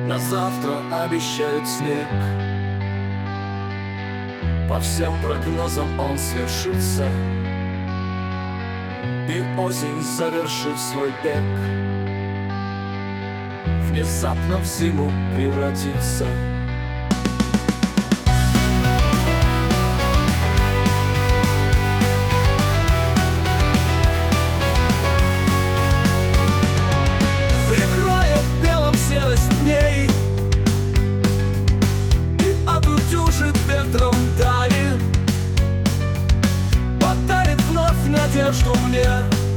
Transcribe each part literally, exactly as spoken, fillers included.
На завтра обещают снег. По всем прогнозам он свершится, и осень завершит свой бег. Внезапно в зиму превратится. Прикроет белым серость дней и отутюжит ветром дали, подарит вновь надежду мне,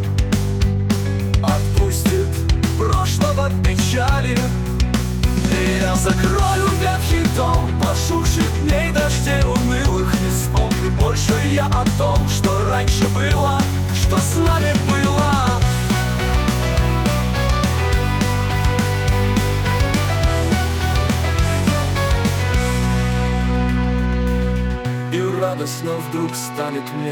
отпустит прошлого печали. И я закрою ветхий дом, пошуршит дней дождей унылых. Не вспомню больше я о том, что раньше было, что с нами было. И радостно вдруг станет мне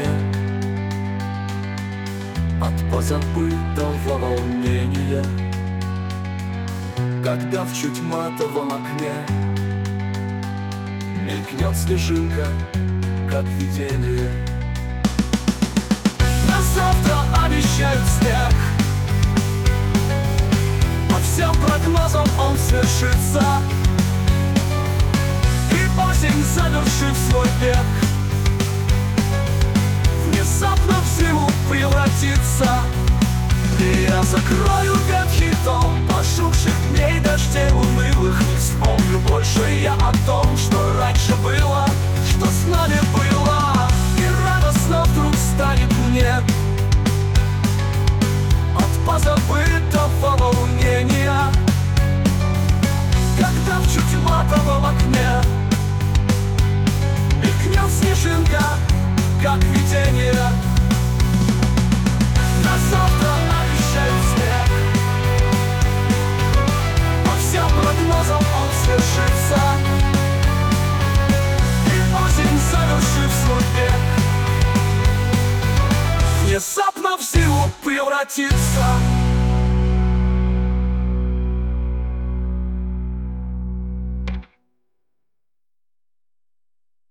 от позабытого волнения, когда в чуть матовом окне мелькнет снежинка, как видение. На завтра обещают снег, по всем прогнозам он свершится, и осень, завершив свой бег, внезапно в зиму превратится. И я закрою ветхий дом, пошуршит дней дождей унылых. Не вспомню больше я о том, что раньше было, что с нами было. И радостно вдруг станет мне от позабытого волнения, когда в чуть матовом окне мелькнет снежинка, как видение. На завтра обещают снег, по всем прогнозам он свершится, и осень, завершив свой бег, внезапно в зиму превратится.